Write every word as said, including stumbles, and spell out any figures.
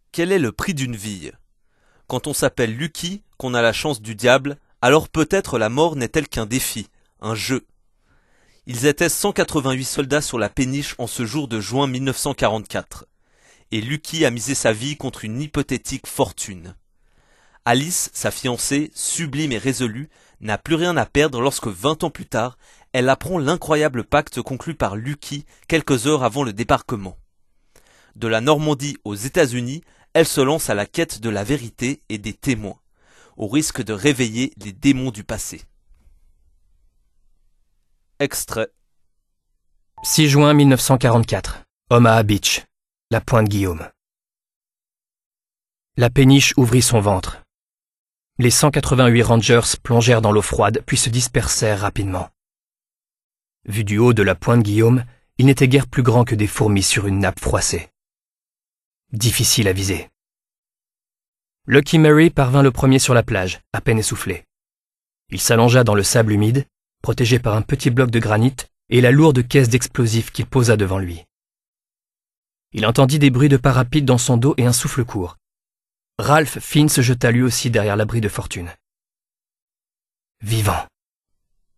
Quel est le prix d'une vie? Quand on s'appelle Lucky, qu'on a la chance du diable, alors peut-être la mort n'est-elle qu'un défi, un jeu. Ils étaient cent quatre-vingt-huit soldats sur la péniche en ce jour de juin mille neuf cent quarante-quatre. Et Lucky a misé sa vie contre une hypothétique fortune. Alice, sa fiancée, sublime et résolue, n'a plus rien à perdre lorsque vingt ans plus tard, elle apprend l'incroyable pacte conclu par Lucky quelques heures avant le débarquement. De la Normandie aux États-Unis, elle se lance à la quête de la vérité et des témoins, au risque de réveiller les démons du passé. Extrait. six juin mille neuf cent quarante-quatre. Omaha Beach, la Pointe Guillaume. La péniche ouvrit son ventre. Les cent quatre-vingt-huit Rangers plongèrent dans l'eau froide puis se dispersèrent rapidement. Vu du haut de la Pointe Guillaume, ils n'étaient guère plus grands que des fourmis sur une nappe froissée. Difficile à viser. Lucky Mary parvint le premier sur la plage, à peine essoufflé. Il s'allongea dans le sable humide, protégé par un petit bloc de granit et la lourde caisse d'explosifs qu'il posa devant lui. Il entendit des bruits de pas rapides dans son dos et un souffle court. Ralph Finn se jeta lui aussi derrière l'abri de fortune. Vivant.